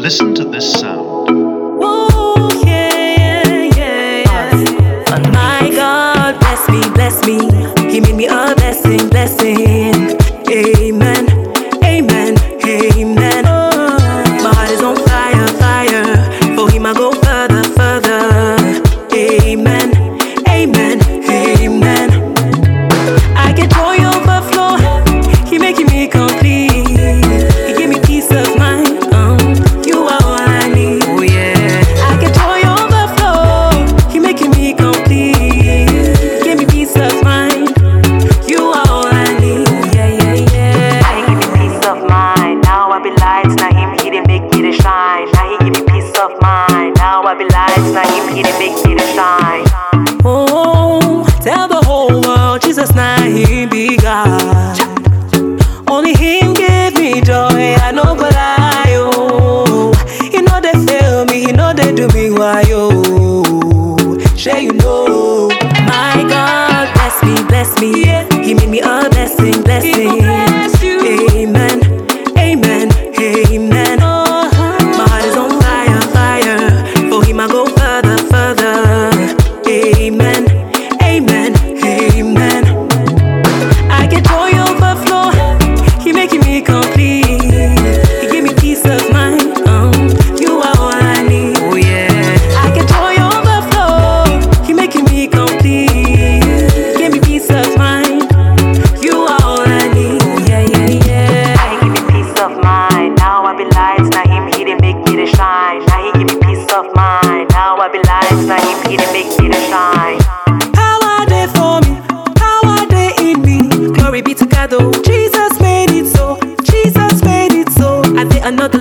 Listen to this sound. Oh, yeah, yeah, yeah. My God, bless me. He made me a blessing. Amen, amen, amen. My heart is on fire. For him I go further. Amen, amen, amen. I get joy overflow. He making me complete. He give me peace of mind. You are all I need. Oh yeah. I get joy overflow. He making me complete. Give me peace of mind. You are all I need. Yeah. Now he give me peace of mind. Now I be lights. Now him he didn't make me to shine. Now he give me peace of mind. Now I be lights. Now him he didn't make me to shine. Oh, tell the whole world Jesus now he be God. Only him gave me joy. I know but I he know they fail me. He know they do me why Sure you know. My God bless me. Yeah. He made me a blessing. Amen, amen, amen. My heart is on fire. For him I go further. Amen, amen, amen. I get joy overflow. He making me complete. He give me peace of mind. You are all I need. Oh yeah. I get joy overflow. He making me complete. Give me peace of mind. You are all I need. Yeah. Now he give me peace of mind. Now I be lights. Now him he didn't make me to shine. Now he give me peace of mind. Now I be lights. Now him he didn't make me to shine. Power there for me. Power there in me. Glory be to God. Oh, Jesus made it so. I did another